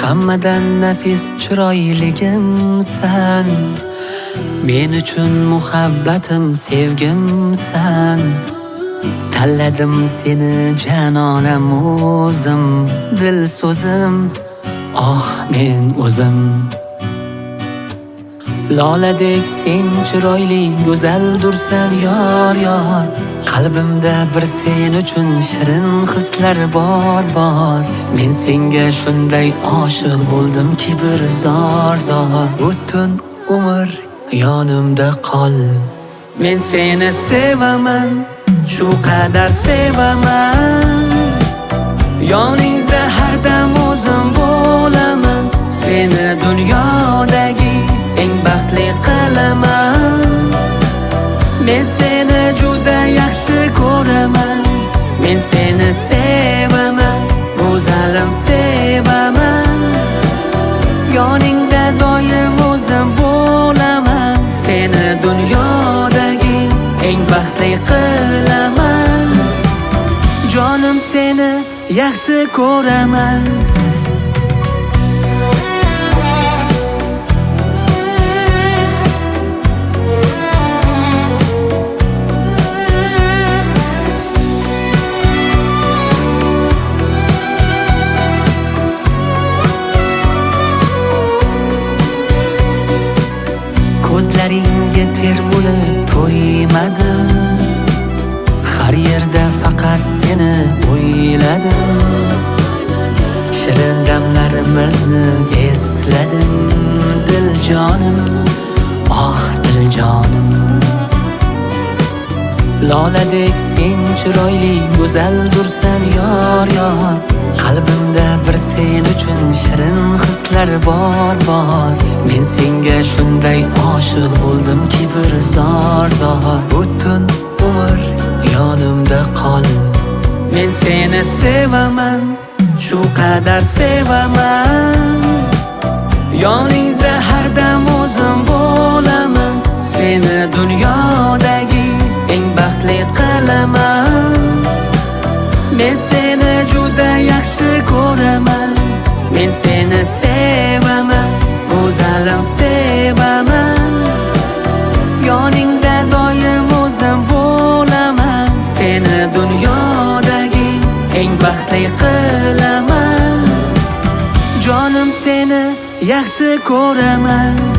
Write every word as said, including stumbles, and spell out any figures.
Hammadan nafis chiroyligimsan, men uchun muhabbatim sevgimsan. Tanladim seni janonam o'zim, dil so'zim, oh men o'zim. Loladek sen chiroyli, go'zaldursan yor yor. Qalbimda bir sen uchun shirin hislar bor bor. Men senga shunday oshiq bo'ldimki bir zor zor. Butun umr yonimda qol. Men seni sevaman, shu qadar sevaman. Yoningda har dam o'zim bo'laman. Seni dunyodagi eng baxtli qilaman. Men seni juda yaxshi ko'raman. Men seni sevaman, go'zalim sevaman. Yoningda doim o'zim bo'laman. Seni dunyodagi eng baxtli qilaman. Jonim seni yaxshi ko'raman. Ko'zlaringga ter bo'lib to'ymadim. Har yerda faqat seni o'yladim. Shirin damlarimizni esladim. Dil jonim, oh dil jonim. Loladek sen chiroyli, go'zaldursan yor yor. Qalbimda bir sen uchun shirin hislar bor bor. Men senga shunday oshiq bo'ldimki bir zor zor. Butun umr yonimda qol. Men seni sevaman, shu qadar sevaman. Yoningda har dam o'zim bo'laman. Seni dunyodagi eng baxtli qilaman. Men seni juda yaxshi ko'raman. Men seni sevaman, go'zalim sevaman. Yoningda doim o'zim bo'laman. Seni dunyodagi eng baxtli qilaman. Jonim seni yaxshi ko'raman.